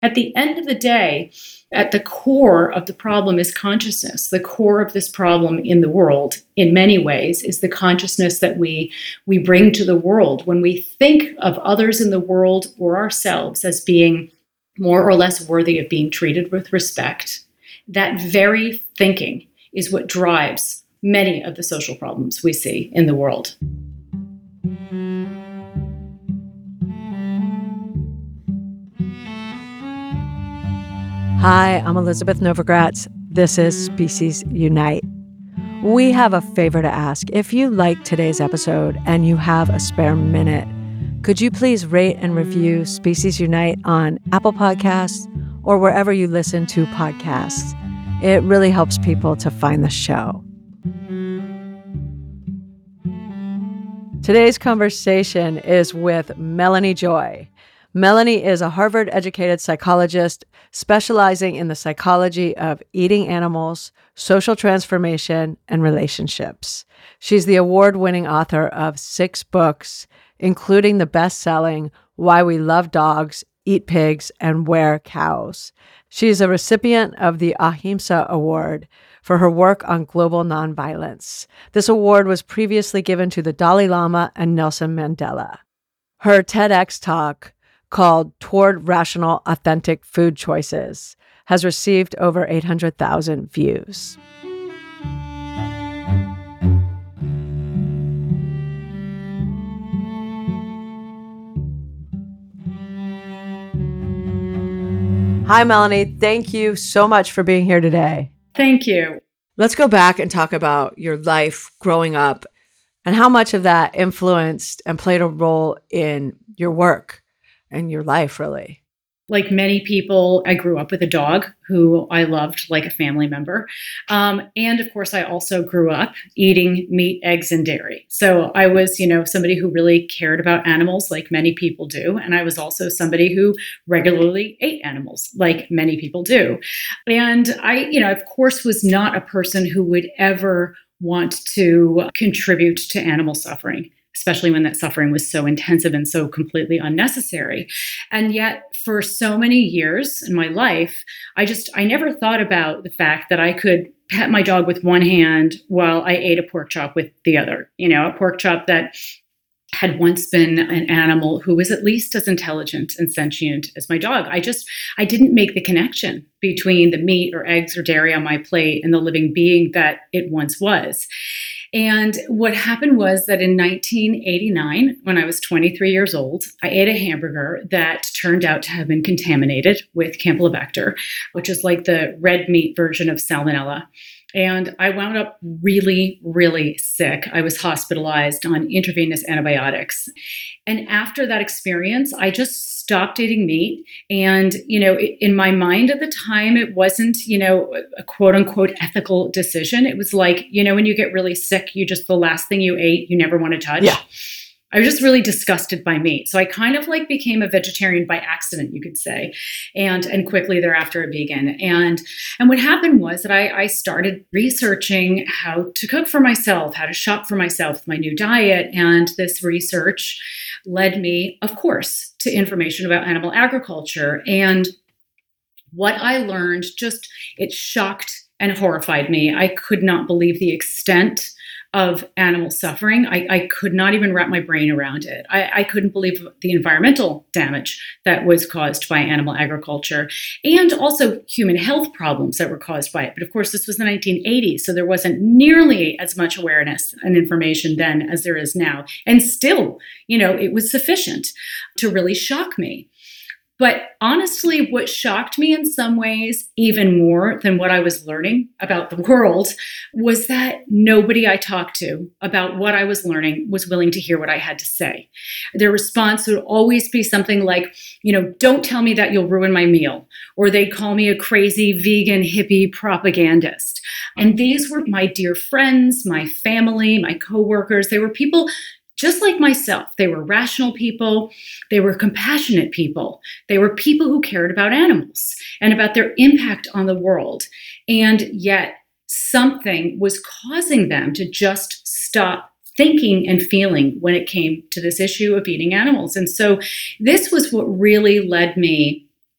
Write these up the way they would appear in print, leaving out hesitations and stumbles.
at the end of the day, at the core of the problem is consciousness. The core of this problem in the world, in many ways, is the consciousness that we bring to the world. When we think of others in the world or ourselves as being more or less worthy of being treated with respect, that very thinking is what drives many of the social problems we see in the world. Hi, I'm Elizabeth Novogratz. This is Species Unite. We have a favor to ask. If you like today's episode and you have a spare minute, could you please rate and review Species Unite on Apple Podcasts or wherever you listen to podcasts? It really helps people to find the show. Today's conversation is with Melanie Joy. Melanie is a Harvard-educated psychologist specializing in the psychology of eating animals, social transformation, and relationships. She's the award-winning author of 6 books, including the best-selling Why We Love Dogs, Eat Pigs, and Wear Cows. She's a recipient of the Ahimsa Award for her work on global nonviolence. This award was previously given to the Dalai Lama and Nelson Mandela. Her TEDx talk, called Toward Rational, Authentic Food Choices, has received over 800,000 views. Hi, Melanie. Thank you so much for being here today. Thank you. Let's go back and talk about your life growing up and how much of that influenced and played a role in your work and your life, really. Like many people, I grew up with a dog who I loved like a family member. And of course, I also grew up eating meat, eggs, and dairy. So I was, somebody who really cared about animals like many people do. And I was also somebody who regularly ate animals like many people do. And I, of course, was not a person who would ever want to contribute to animal suffering, especially when that suffering was so intensive and so completely unnecessary. And yet, for so many years in my life, I never thought about the fact that I could pet my dog with one hand while I ate a pork chop with the other. A pork chop that had once been an animal who was at least as intelligent and sentient as my dog. I didn't make the connection between the meat or eggs or dairy on my plate and the living being that it once was. And what happened was that in 1989, when I was 23 years old, I ate a hamburger that turned out to have been contaminated with Campylobacter, which is like the red meat version of Salmonella. And I wound up really, really sick. I was hospitalized on intravenous antibiotics. And after that experience, I just stopped eating meat. And, in my mind at the time, it wasn't, a quote unquote ethical decision. It was like, when you get really sick, the last thing you ate, you never want to touch. Yeah. I was just really disgusted by meat. So I kind of became a vegetarian by accident, you could say, and quickly thereafter a vegan. And what happened was that I started researching how to cook for myself, how to shop for myself with my new diet. And this research led me, of course, to information about animal agriculture. And what I learned it shocked and horrified me. I could not believe the extent of animal suffering. I could not even wrap my brain around it. I couldn't believe the environmental damage that was caused by animal agriculture and also human health problems that were caused by it. But of course, this was the 1980s, so there wasn't nearly as much awareness and information then as there is now. And still, it was sufficient to really shock me. But honestly, what shocked me in some ways, even more than what I was learning about the world, was that nobody I talked to about what I was learning was willing to hear what I had to say. Their response would always be something like, don't tell me that you'll ruin my meal. Or they'd call me a crazy vegan hippie propagandist. And these were my dear friends, my family, my coworkers. They were people just like myself. They were rational people. They were compassionate people. They were people who cared about animals and about their impact on the world. And yet something was causing them to just stop thinking and feeling when it came to this issue of eating animals. And so this was what really led me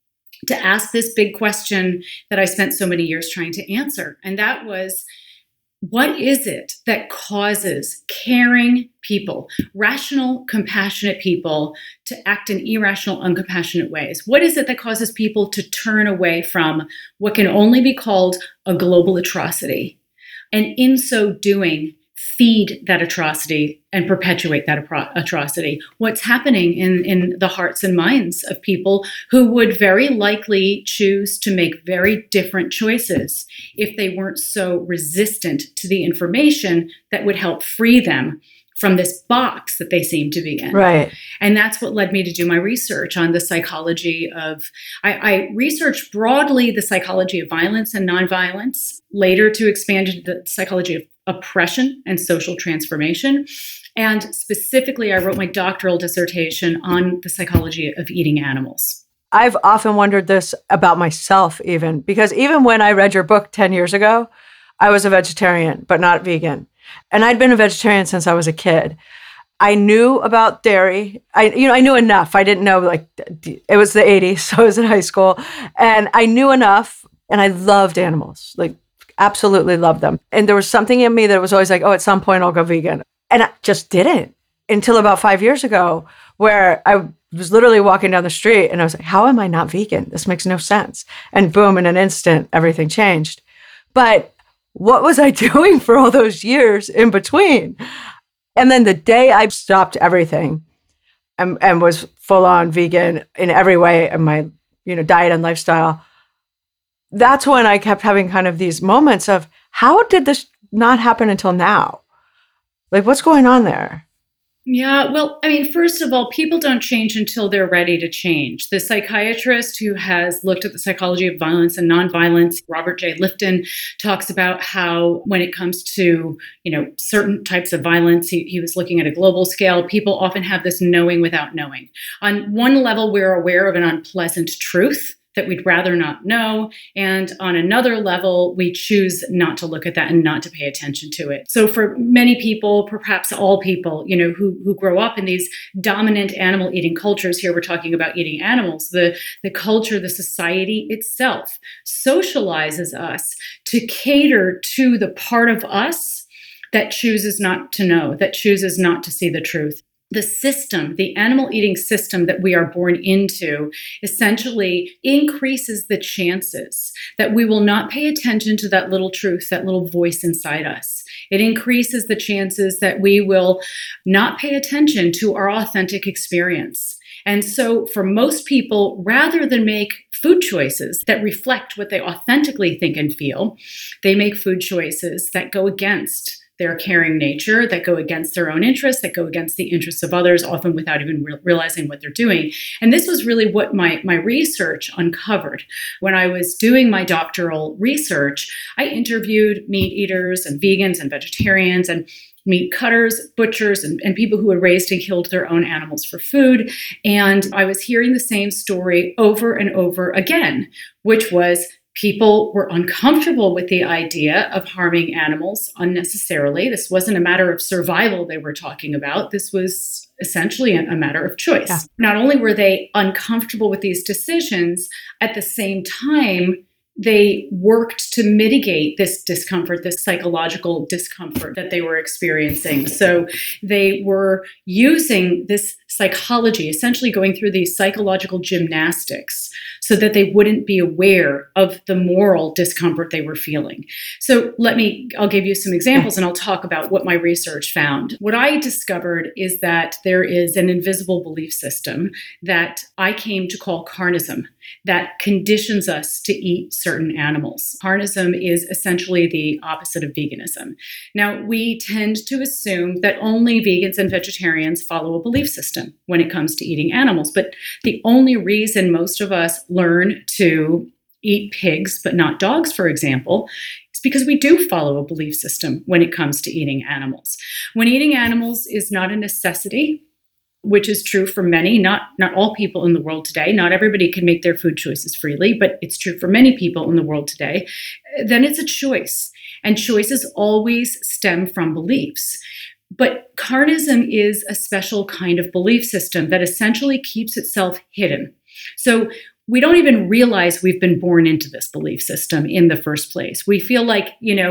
to ask this big question that I spent so many years trying to answer. And that was, what is it that causes caring people, rational, compassionate people, to act in irrational, uncompassionate ways? What is it that causes people to turn away from what can only be called a global atrocity, and in so doing, feed that atrocity and perpetuate that atrocity? What's happening in the hearts and minds of people who would very likely choose to make very different choices if they weren't so resistant to the information that would help free them from this box that they seem to be in. Right. And that's what led me to do my research on the psychology of, I researched broadly the psychology of violence and nonviolence, later to expand into the psychology of oppression and social transformation. And specifically, I wrote my doctoral dissertation on the psychology of eating animals. I've often wondered this about myself, even because even when I read your book 10 years ago, I was a vegetarian, but not vegan. And I'd been a vegetarian since I was a kid. I knew about dairy. I knew enough. I didn't know, like, it was the 80s, so I was in high school. And I knew enough, and I loved animals, like, absolutely loved them. And there was something in me that was always like, oh, at some point I'll go vegan. And I just didn't until about 5 years ago, where I was literally walking down the street and I was like, how am I not vegan? This makes no sense. And boom, in an instant, everything changed. But what was I doing for all those years in between? And then the day I stopped everything and was full on vegan in every way in my, diet and lifestyle, that's when I kept having kind of these moments of, how did this not happen until now? Like, what's going on there? Yeah, well, I mean, first of all, people don't change until they're ready to change. The psychiatrist who has looked at the psychology of violence and nonviolence, Robert J. Lifton, talks about how when it comes to, certain types of violence, he was looking at a global scale, people often have this knowing without knowing. On one level, we're aware of an unpleasant truth that we'd rather not know. And on another level, we choose not to look at that and not to pay attention to it. So for many people, perhaps all people, who grow up in these dominant animal eating cultures, here we're talking about eating animals, the culture, the society itself socializes us to cater to the part of us that chooses not to know, that chooses not to see the truth. The system, the animal eating system that we are born into, essentially increases the chances that we will not pay attention to that little truth, that little voice inside us. It increases the chances that we will not pay attention to our authentic experience. And so for most people, rather than make food choices that reflect what they authentically think and feel, they make food choices that go against their caring nature, that go against their own interests, that go against the interests of others, often without even realizing what they're doing. And this was really what my research uncovered. When I was doing my doctoral research, I interviewed meat eaters and vegans and vegetarians and meat cutters, butchers, and people who had raised and killed their own animals for food. And I was hearing the same story over and over again, which was people were uncomfortable with the idea of harming animals unnecessarily. This wasn't a matter of survival they were talking about. This was essentially a matter of choice. Yeah. Not only were they uncomfortable with these decisions, at the same time, they worked to mitigate this discomfort, this psychological discomfort that they were experiencing. So they were using this psychology, essentially going through these psychological gymnastics so that they wouldn't be aware of the moral discomfort they were feeling. So I'll give you some examples and I'll talk about what my research found. What I discovered is that there is an invisible belief system that I came to call carnism that conditions us to eat certain animals. Carnism is essentially the opposite of veganism. Now, we tend to assume that only vegans and vegetarians follow a belief system when it comes to eating animals, but the only reason most of us learn to eat pigs but not dogs, for example, is because we do follow a belief system when it comes to eating animals. When eating animals is not a necessity, which is true for many, not all people in the world today. Not everybody can make their food choices freely, but it's true for many people in the world today. Then it's a choice. And choices always stem from beliefs. But carnism is a special kind of belief system that essentially keeps itself hidden. So we don't even realize we've been born into this belief system in the first place. We feel like,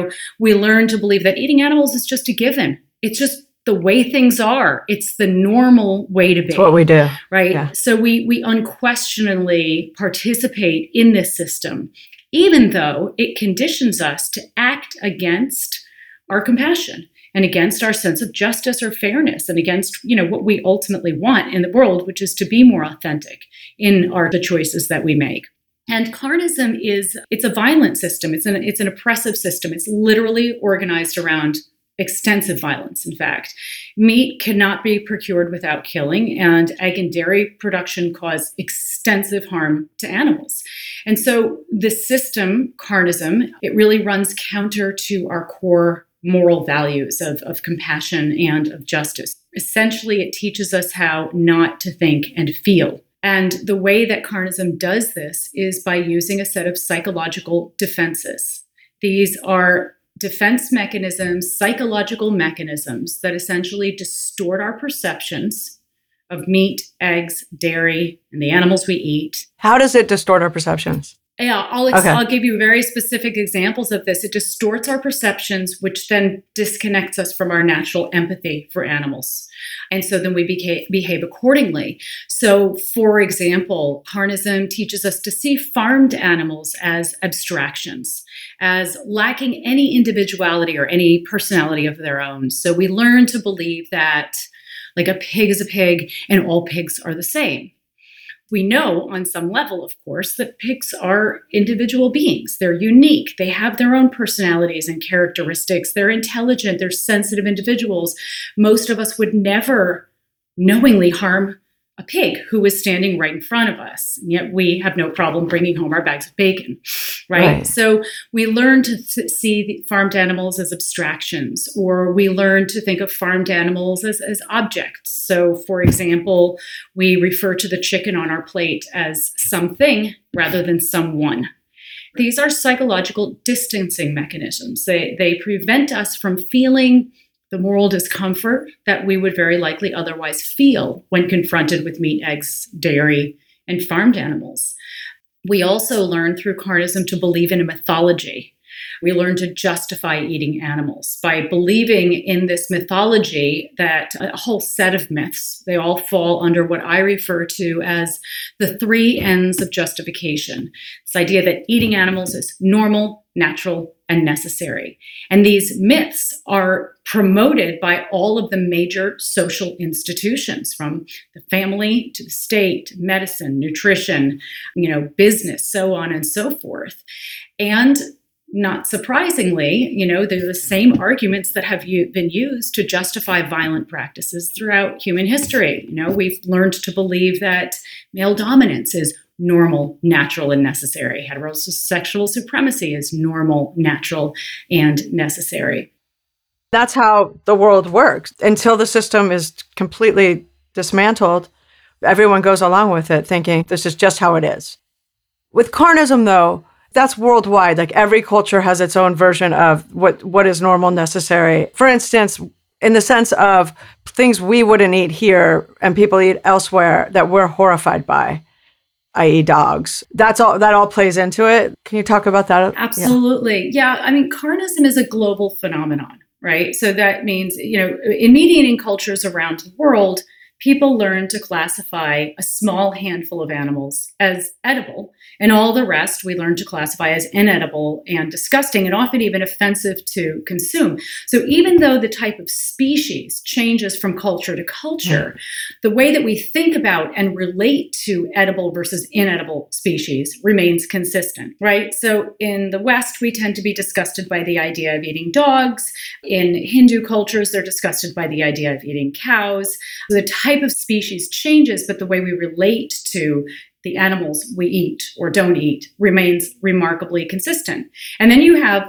we learn to believe that eating animals is just a given. It's just the way things are. It's the normal way to be. It's what we do. Right? Yeah. So we unquestionably participate in this system, even though it conditions us to act against our compassion and against our sense of justice or fairness and against, what we ultimately want in the world, which is to be more authentic in the choices that we make. And carnism it's a violent system. It's an oppressive system. It's literally organized around extensive violence, in fact. Meat cannot be procured without killing, and egg and dairy production cause extensive harm to animals. And so the system, carnism, it really runs counter to our core moral values of compassion and of justice. Essentially, it teaches us how not to think and feel. And the way that carnism does this is by using a set of psychological defenses. These are defense mechanisms, psychological mechanisms that essentially distort our perceptions of meat, eggs, dairy, and the animals we eat. How does it distort our perceptions? Yeah, I'll give you very specific examples of this. It distorts our perceptions, which then disconnects us from our natural empathy for animals. And so then we behave accordingly. So, for example, carnism teaches us to see farmed animals as abstractions, as lacking any individuality or any personality of their own. So we learn to believe that, like, a pig is a pig and all pigs are the same. We know on some level, of course, that pigs are individual beings. They're unique. They have their own personalities and characteristics. They're intelligent. They're sensitive individuals. Most of us would never knowingly harm a pig who is standing right in front of us. And yet we have no problem bringing home our bags of bacon, right? So we learn to see the farmed animals as abstractions, or we learn to think of farmed animals as objects. So, for example, we refer to the chicken on our plate as something rather than someone. These are psychological distancing mechanisms. They prevent us from feeling the moral discomfort that we would very likely otherwise feel when confronted with meat, eggs, dairy, and farmed animals. We also learn through carnism to believe in a mythology. We learn to justify eating animals by believing in this mythology, that a whole set of myths, they all fall under what I refer to as the three ends of justification. This idea that eating animals is normal, natural, and necessary. And these myths are promoted by all of the major social institutions, from the family to the state, to medicine, nutrition, business, so on and so forth. And not surprisingly, they're the same arguments that have been used to justify violent practices throughout human history. We've learned to believe that male dominance is normal, natural, and necessary. Heterosexual supremacy is normal, natural, and necessary. That's how the world works. Until the system is completely dismantled, everyone goes along with it, thinking this is just how it is. With carnism, though, that's worldwide. Like, every culture has its own version of what is normal, necessary. For instance, in the sense of things we wouldn't eat here and people eat elsewhere that we're horrified by, i.e. dogs. That all plays into it. Can you talk about that? Absolutely. Yeah. I mean, carnism is a global phenomenon, right? So that means, in meat-eating cultures around the world, people learn to classify a small handful of animals as edible, and all the rest we learn to classify as inedible and disgusting, and often even offensive to consume. So even though the type of species changes from culture to culture, the way that we think about and relate to edible versus inedible species remains consistent, right? So in the West, we tend to be disgusted by the idea of eating dogs. In Hindu cultures, they're disgusted by the idea of eating cows. The type of species changes, but the way we relate to the animals we eat or don't eat remains remarkably consistent. And then you have,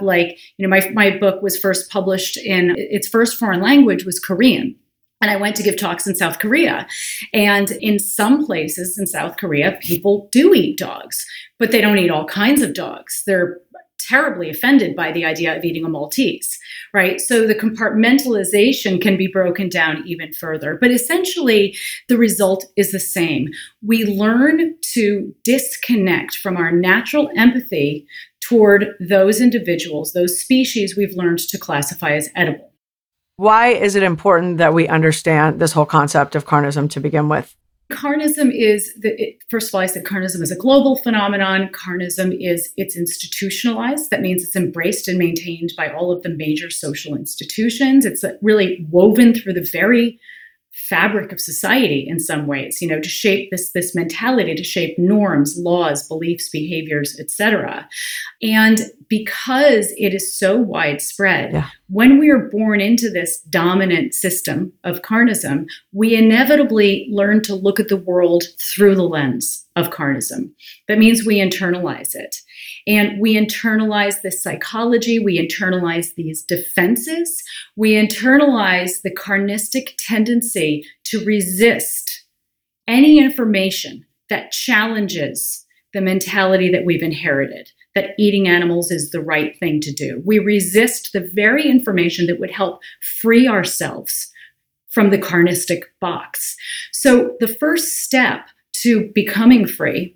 my book was first published in its first foreign language was Korean. And I went to give talks in South Korea. And in some places in South Korea, people do eat dogs, but they don't eat all kinds of dogs. They're terribly offended by the idea of eating a Maltese, right? So the compartmentalization can be broken down even further. But essentially, the result is the same. We learn to disconnect from our natural empathy toward those individuals, those species we've learned to classify as edible. Why is it important that we understand this whole concept of carnism to begin with? Carnism first of all, I said carnism is a global phenomenon. Carnism it's institutionalized. That means it's embraced and maintained by all of the major social institutions. It's really woven through the very fabric of society in some ways, to shape this mentality, to shape norms, laws, beliefs, behaviors, etc. And because it is so widespread, when we are born into this dominant system of carnism, we inevitably learn to look at the world through the lens of carnism. That means we internalize it. And we internalize this psychology, we internalize these defenses, we internalize the carnistic tendency to resist any information that challenges the mentality that we've inherited, that eating animals is the right thing to do. We resist the very information that would help free ourselves from the carnistic box. So the first step to becoming free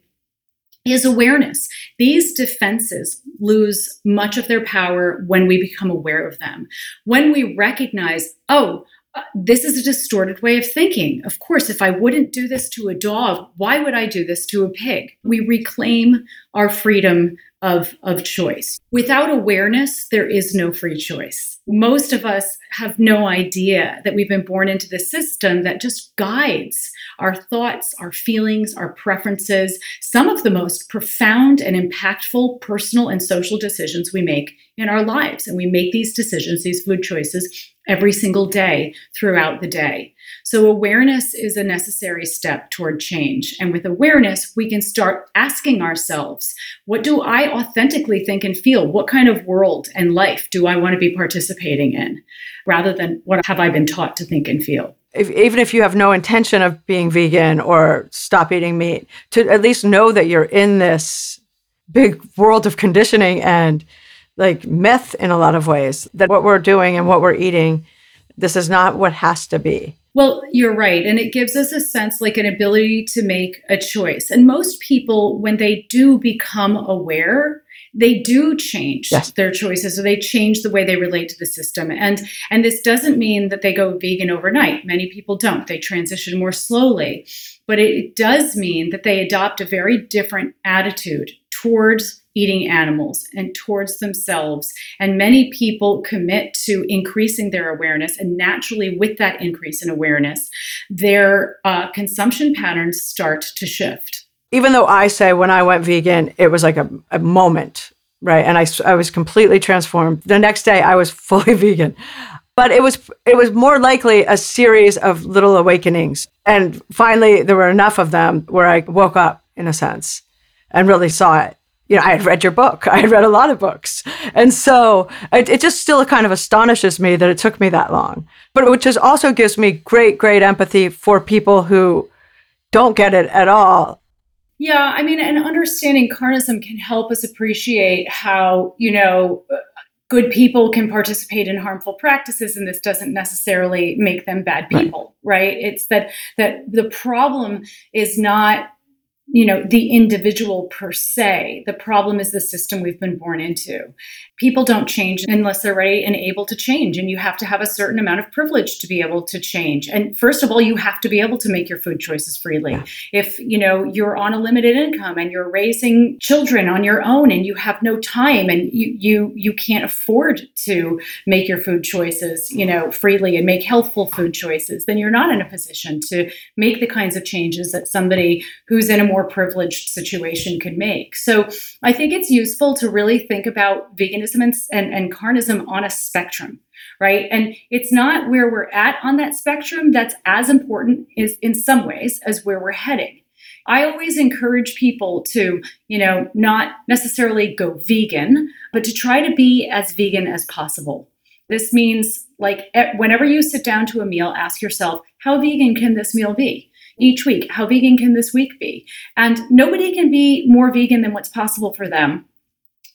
is awareness. These defenses lose much of their power when we become aware of them. When we recognize, this is a distorted way of thinking. Of course, if I wouldn't do this to a dog, why would I do this to a pig? We reclaim our freedom of choice. Without awareness, there is no free choice. Most of us have no idea that we've been born into this system that just guides our thoughts, our feelings, our preferences, some of the most profound and impactful personal and social decisions we make in our lives. And we make these decisions, these food choices, every single day throughout the day. So awareness is a necessary step toward change. And with awareness, we can start asking ourselves, what do I authentically think and feel? What kind of world and life do I want to be participating in? Rather than what have I been taught to think and feel? Even if you have no intention of being vegan or stop eating meat, to at least know that you're in this big world of conditioning and like myth in a lot of ways, that what we're doing and what we're eating, this is not what has to be. Well, you're right. And it gives us a sense, like an ability to make a choice. And most people, when they do become aware, they do change their choices, or they change the way they relate to the system. And this doesn't mean that they go vegan overnight. Many people don't. They transition more slowly. But it does mean that they adopt a very different attitude towards eating animals and towards themselves. And many people commit to increasing their awareness. And naturally, with that increase in awareness, their consumption patterns start to shift. Even though I say when I went vegan, it was like a moment, right? And I was completely transformed. The next day, I was fully vegan. But it was more likely a series of little awakenings. And finally, there were enough of them where I woke up, in a sense, and really saw it. I had read your book. I had read a lot of books. And so it just still kind of astonishes me that it took me that long. But which also gives me great, great empathy for people who don't get it at all. Yeah, and understanding carnism can help us appreciate how, good people can participate in harmful practices, and this doesn't necessarily make them bad people, right? It's that the problem is not the individual per se. The problem is the system we've been born into. People don't change unless they're ready and able to change. And you have to have a certain amount of privilege to be able to change. And first of all, you have to be able to make your food choices freely. If, you're on a limited income and you're raising children on your own and you have no time and you can't afford to make your food choices, freely and make healthful food choices, then you're not in a position to make the kinds of changes that somebody who's in a more privileged situation could make. So I think it's useful to really think about veganism and carnism on a spectrum, right? And it's not where we're at on that spectrum that's as important is in some ways as where we're heading. I always encourage people to, not necessarily go vegan, but to try to be as vegan as possible. This means whenever you sit down to a meal, ask yourself, how vegan can this meal be? Each week, how vegan can this week be? And nobody can be more vegan than what's possible for them.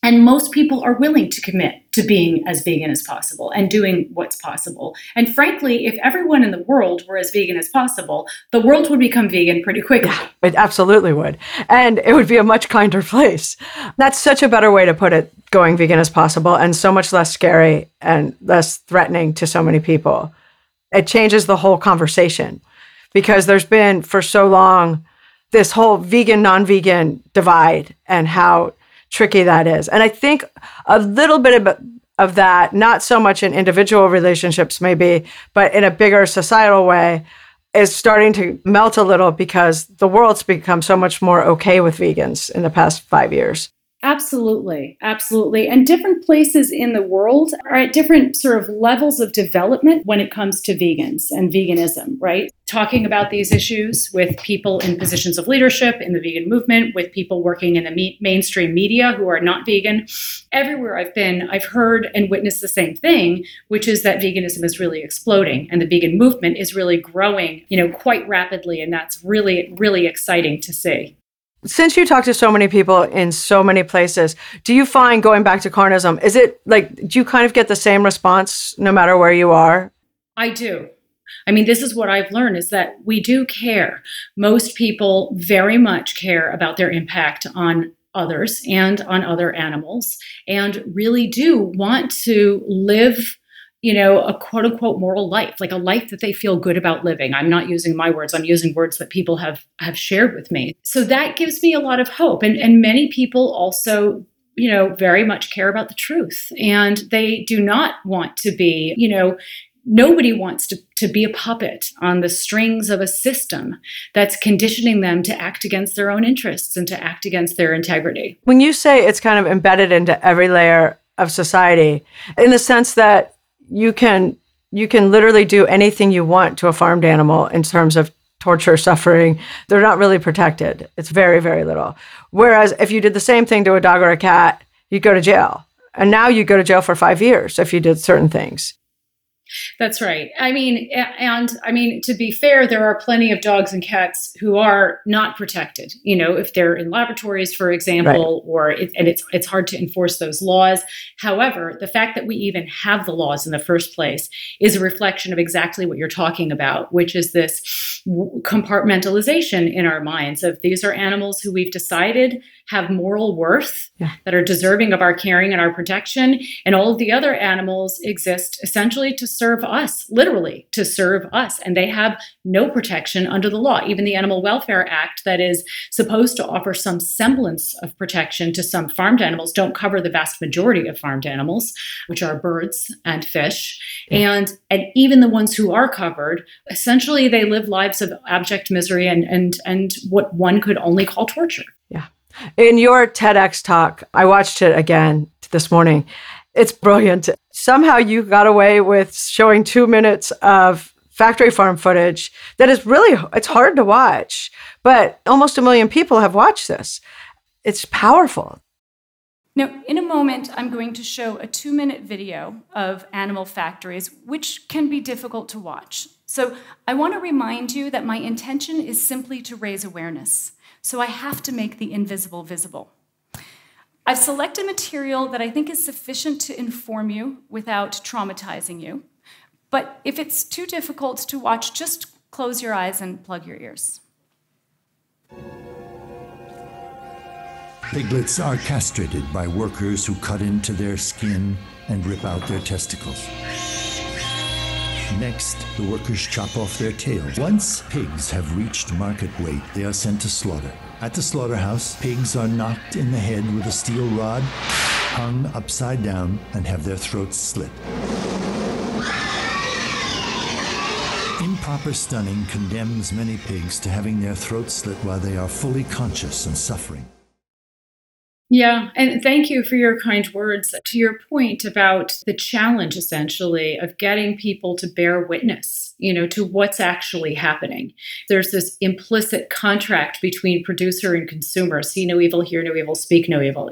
And most people are willing to commit to being as vegan as possible and doing what's possible. And frankly, if everyone in the world were as vegan as possible, the world would become vegan pretty quickly. Yeah, it absolutely would. And it would be a much kinder place. That's such a better way to put it, going vegan as possible, and so much less scary and less threatening to so many people. It changes the whole conversation because there's been for so long this whole vegan, non-vegan divide and how tricky that is. And I think a little bit of that, not so much in individual relationships maybe, but in a bigger societal way, is starting to melt a little because the world's become so much more okay with vegans in the past 5 years. Absolutely. Absolutely. And different places in the world are at different sort of levels of development when it comes to vegans and veganism, right? Talking about these issues with people in positions of leadership in the vegan movement, with people working in the mainstream media who are not vegan. Everywhere I've been, I've heard and witnessed the same thing, which is that veganism is really exploding and the vegan movement is really growing, quite rapidly. And that's really, really exciting to see. Since you talk to so many people in so many places, do you find, going back to carnism, is it like, do you kind of get the same response no matter where you are? I do. I mean, this is what I've learned is that we do care. Most people very much care about their impact on others and on other animals and really do want to live a quote unquote moral life, like a life that they feel good about living. I'm not using my words. I'm using words that people have shared with me. So that gives me a lot of hope. And many people also, very much care about the truth. And they do not want to be, nobody wants to be a puppet on the strings of a system that's conditioning them to act against their own interests and to act against their integrity. When you say it's kind of embedded into every layer of society, in the sense that you can literally do anything you want to a farmed animal in terms of torture, suffering. They're not really protected. It's very, very little. Whereas if you did the same thing to a dog or a cat, you'd go to jail. And now you go to jail for 5 years if you did certain things. That's right. I mean, to be fair, there are plenty of dogs and cats who are not protected. If they're in laboratories, for example, right. It's hard to enforce those laws. However, the fact that we even have the laws in the first place is a reflection of exactly what you're talking about, which is this compartmentalization in our minds of these are animals who we've decided have moral worth, that are deserving of our caring and our protection. And all of the other animals exist essentially to serve us, literally to serve us. And they have no protection under the law. Even the Animal Welfare Act that is supposed to offer some semblance of protection to some farmed animals don't cover the vast majority of farmed animals, which are birds and fish. And even the ones who are covered, essentially they live lives of abject misery and what one could only call torture. Yeah. In your TEDx talk, I watched it again this morning. It's brilliant. Somehow you got away with showing 2 minutes of factory farm footage that is really, it's hard to watch, but almost 1 million people have watched this. It's powerful. Now, in a moment, I'm going to show a 2-minute video of animal factories, which can be difficult to watch. So I want to remind you that my intention is simply to raise awareness. So I have to make the invisible visible. I've selected material that I think is sufficient to inform you without traumatizing you. But if it's too difficult to watch, just close your eyes and plug your ears. Piglets are castrated by workers who cut into their skin and rip out their testicles. Next, the workers chop off their tails. Once pigs have reached market weight, they are sent to slaughter. At the slaughterhouse, pigs are knocked in the head with a steel rod, hung upside down, and have their throats slit. Improper stunning condemns many pigs to having their throats slit while they are fully conscious and suffering. Yeah, and thank you for your kind words. To your point about the challenge, essentially, of getting people to bear witness to what's actually happening. There's this implicit contract between producer and consumer. See no evil, hear no evil, speak no evil.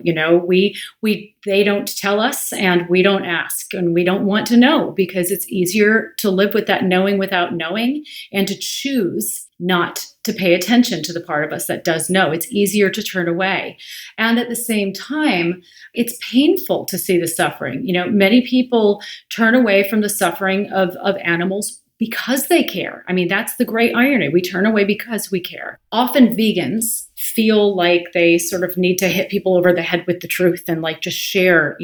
They don't tell us and we don't ask and we don't want to know because it's easier to live with that knowing without knowing and to choose not to pay attention to the part of us that does know. It's easier to turn away. And at the same time, it's painful to see the suffering. Many people turn away from the suffering of animals because they care. I mean, that's the great irony. We turn away because we care. Often vegans feel like they sort of need to hit people over the head with the truth and just share,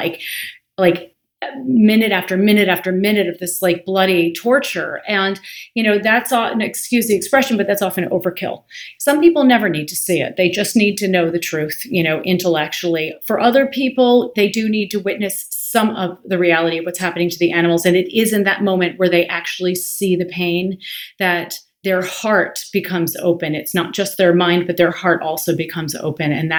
like minute after minute after minute of this bloody torture. And, that's often, excuse the expression, but that's often overkill. Some people never need to see it. They just need to know the truth, intellectually. For other people, they do need to witness some of the reality of what's happening to the animals. And it is in that moment where they actually see the pain that their heart becomes open. It's not just their mind, but their heart also becomes open. And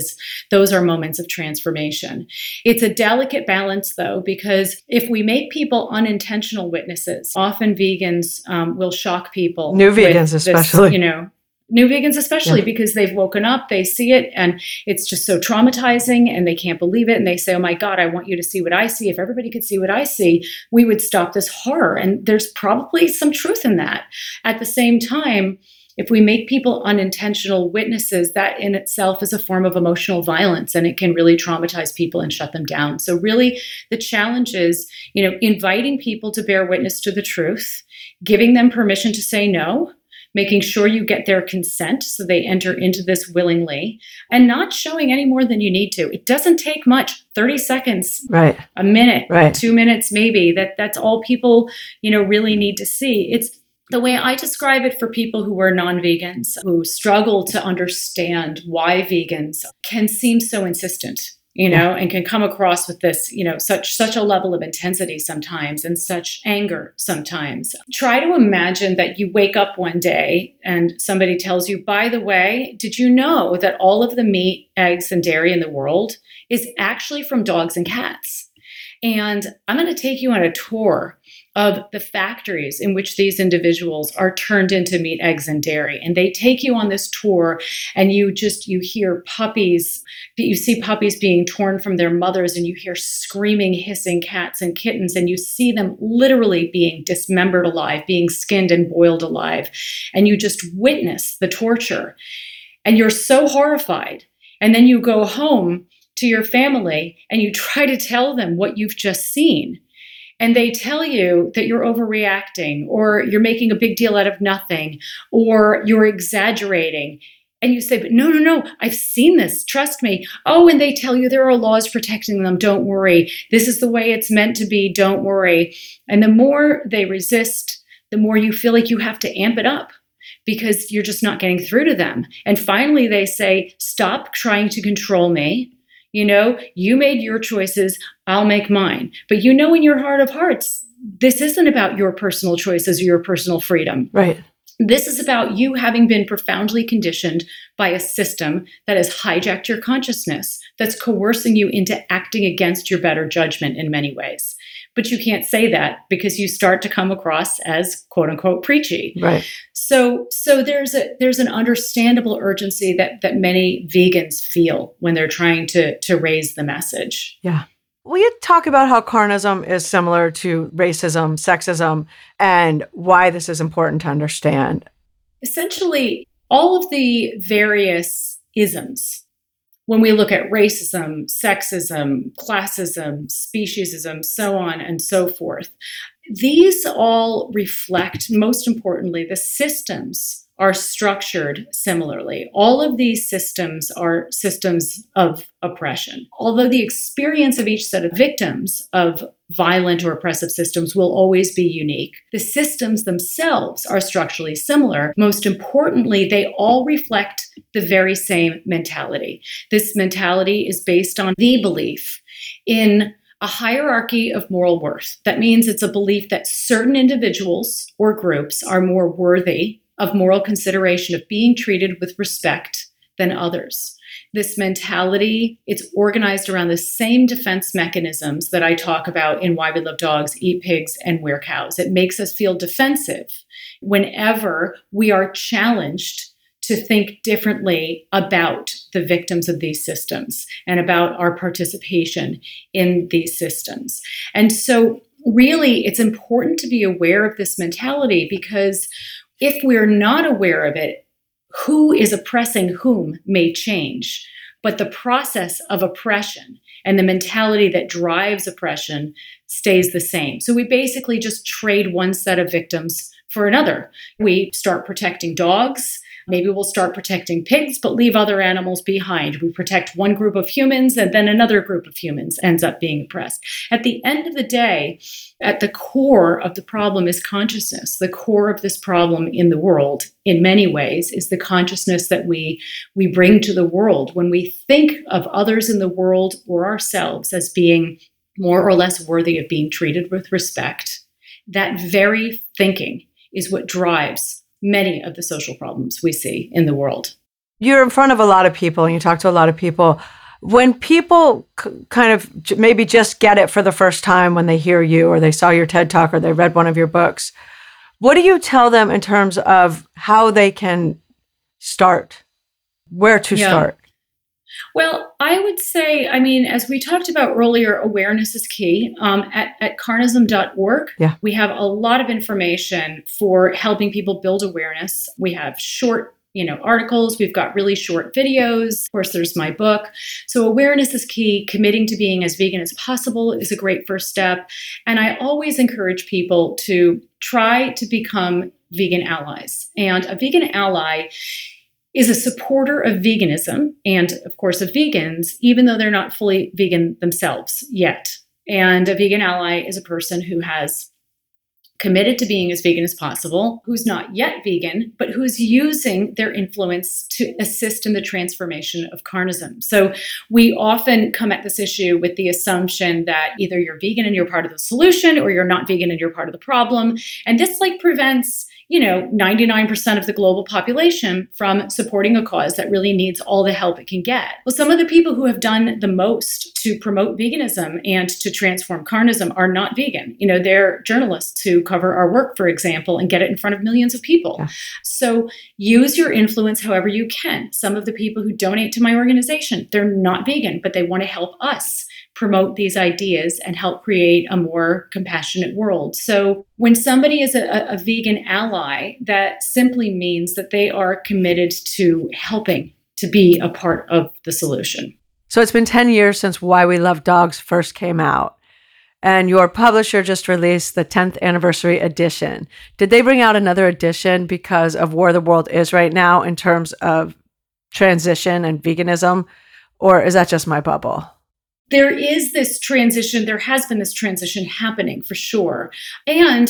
those are moments of transformation. It's a delicate balance, though, because if we make people unintentional witnesses, often vegans will shock people. New vegans, especially. New vegans especially, Yeah. because they've woken up, they see it, and it's just so traumatizing, and they can't believe it, and they say, oh my God, I want you to see what I see. If everybody could see what I see, we would stop this horror. And there's probably some truth in that. At the same time, if we make people unintentional witnesses, that in itself is a form of emotional violence, and it can really traumatize people and shut them down. So really, the challenge is, inviting people to bear witness to the truth, giving them permission to say no, making sure you get their consent so they enter into this willingly, and not showing any more than you need to. It doesn't take much, 30 seconds, Right. a minute, Right. 2 minutes maybe. That's all people, really need to see. It's the way I describe it for people who are non-vegans, who struggle to understand why vegans can seem so insistent. And can come across with this, such a level of intensity sometimes and such anger sometimes. Try to imagine that you wake up one day and somebody tells you, by the way, did you know that all of the meat, eggs, and dairy in the world is actually from dogs and cats? And I'm going to take you on a tour of the factories in which these individuals are turned into meat, eggs, and dairy. And they take you on this tour, and you hear puppies, you see puppies being torn from their mothers, and you hear screaming, hissing cats and kittens, and you see them literally being dismembered alive, being skinned and boiled alive. And you just witness the torture. And you're so horrified. And then you go home to your family and you try to tell them what you've just seen. And they tell you that you're overreacting, or you're making a big deal out of nothing, or you're exaggerating. And you say, but no, I've seen this, trust me. Oh, and they tell you there are laws protecting them, don't worry. This is the way it's meant to be, don't worry. And the more they resist, the more you feel like you have to amp it up, because you're just not getting through to them. And finally they say, stop trying to control me. You made your choices, I'll make mine. But in your heart of hearts, this isn't about your personal choices or your personal freedom. Right. This is about you having been profoundly conditioned by a system that has hijacked your consciousness, that's coercing you into acting against your better judgment in many ways. But you can't say that because you start to come across as quote unquote preachy. Right. So there's an understandable urgency that many vegans feel when they're trying to raise the message. Yeah. Will you talk about how carnism is similar to racism, sexism, and why this is important to understand? Essentially, all of the various isms, when we look at racism, sexism, classism, speciesism, so on and so forth, these all reflect, most importantly, the systems are structured similarly. All of these systems are systems of oppression. Although the experience of each set of victims of violent or oppressive systems will always be unique, the systems themselves are structurally similar. Most importantly, they all reflect the very same mentality. This mentality is based on the belief in a hierarchy of moral worth. That means it's a belief that certain individuals or groups are more worthy of moral consideration, of being treated with respect, than others. This mentality, it's organized around the same defense mechanisms that I talk about in Why We Love Dogs, Eat Pigs, and Wear Cows. It makes us feel defensive whenever we are challenged to think differently about the victims of these systems and about our participation in these systems. And so really, it's important to be aware of this mentality, because if we're not aware of it, who is oppressing whom may change, but the process of oppression and the mentality that drives oppression stays the same. So we basically just trade one set of victims for another. We start protecting dogs. Maybe we'll start protecting pigs, but leave other animals behind. We protect one group of humans, and then another group of humans ends up being oppressed. At the end of the day, at the core of the problem is consciousness. The core of this problem in the world, in many ways, is the consciousness that we bring to the world. When we think of others in the world or ourselves as being more or less worthy of being treated with respect, that very thinking is what drives many of the social problems we see in the world. You're in front of a lot of people and you talk to a lot of people. When people kind of maybe just get it for the first time when they hear you or they saw your TED Talk or they read one of your books, what do you tell them in terms of how they can start, where to start? Well, I would say, as we talked about earlier, awareness is key. At carnism.org, we have a lot of information for helping people build awareness. We have short, articles. We've got really short videos. Of course, there's my book. So awareness is key. Committing to being as vegan as possible is a great first step. And I always encourage people to try to become vegan allies. And a vegan ally is a supporter of veganism and, of course, of vegans, even though they're not fully vegan themselves yet. And a vegan ally is a person who has committed to being as vegan as possible, who's not yet vegan, but who's using their influence to assist in the transformation of carnism. So we often come at this issue with the assumption that either you're vegan and you're part of the solution, or you're not vegan and you're part of the problem. And this prevents 99% of the global population from supporting a cause that really needs all the help it can get. Well, some of the people who have done the most to promote veganism and to transform carnism are not vegan. They're journalists who cover our work, for example, and get it in front of millions of people. Yeah. So use your influence however you can. Some of the people who donate to my organization, they're not vegan, but they want to help us promote these ideas and help create a more compassionate world. So when somebody is a vegan ally, that simply means that they are committed to helping to be a part of the solution. So it's been 10 years since Why We Love Dogs first came out, and your publisher just released the 10th anniversary edition. Did they bring out another edition because of where the world is right now in terms of transition and veganism, or is that just my bubble? There is this transition. There has been this transition happening for sure. And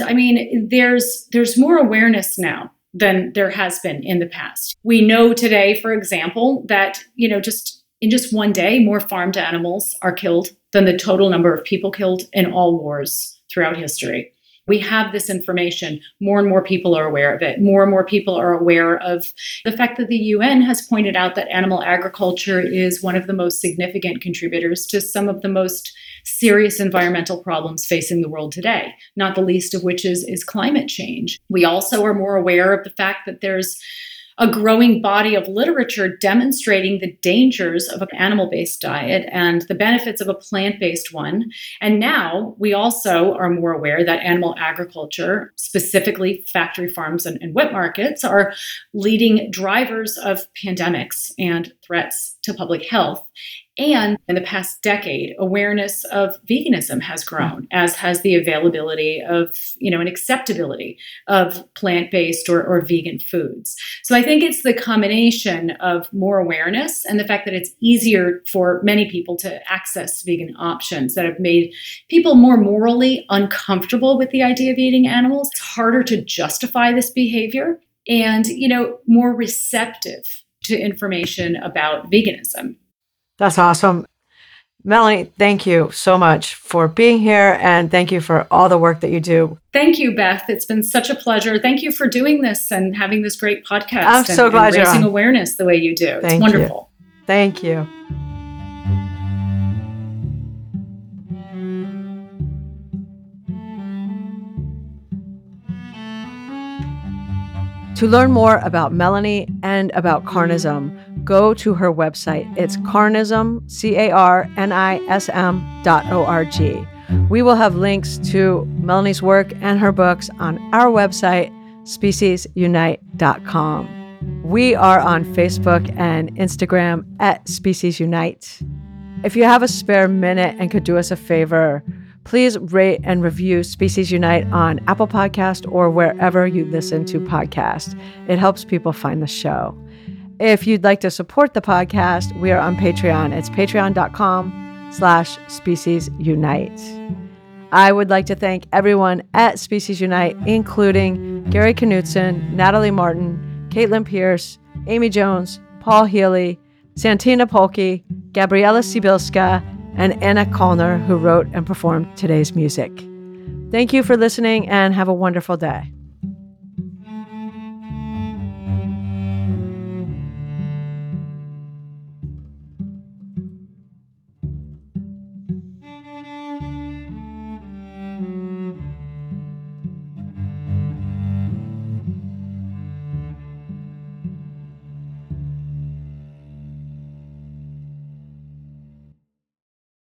there's more awareness now than there has been in the past. We know today, for example, that, just in just one day, more farmed animals are killed than the total number of people killed in all wars throughout history. We have this information. More and more people are aware of it. More and more people are aware of the fact that the UN has pointed out that animal agriculture is one of the most significant contributors to some of the most serious environmental problems facing the world today, not the least of which is climate change. We also are more aware of the fact that there's a growing body of literature demonstrating the dangers of an animal-based diet and the benefits of a plant-based one. And now we also are more aware that animal agriculture, specifically factory farms and wet markets, are leading drivers of pandemics and threats to public health. And in the past decade, awareness of veganism has grown, as has the availability of, and acceptability of plant-based or vegan foods. So I think it's the combination of more awareness and the fact that it's easier for many people to access vegan options that have made people more morally uncomfortable with the idea of eating animals. It's harder to justify this behavior and, more receptive to information about veganism. That's awesome. Melanie, thank you so much for being here, and thank you for all the work that you do. Thank you, Beth. It's been such a pleasure. Thank you for doing this and having this great podcast. I'm so glad and raising awareness the way you do. It's wonderful. Thank you. To learn more about Melanie and about Carnism, go to her website. It's carnism, carnism.org. We will have links to Melanie's work and her books on our website, speciesunite.com. We are on Facebook and Instagram at Species Unite. If you have a spare minute and could do us a favor, please rate and review Species Unite on Apple Podcast or wherever you listen to podcasts. It helps people find the show. If you'd like to support the podcast, we are on Patreon. It's patreon.com/speciesunite. I would like to thank everyone at Species Unite, including Gary Knutson, Natalie Martin, Caitlin Pierce, Amy Jones, Paul Healy, Santina Polke, Gabriela Sibilska, and Anna Kallner, who wrote and performed today's music. Thank you for listening and have a wonderful day.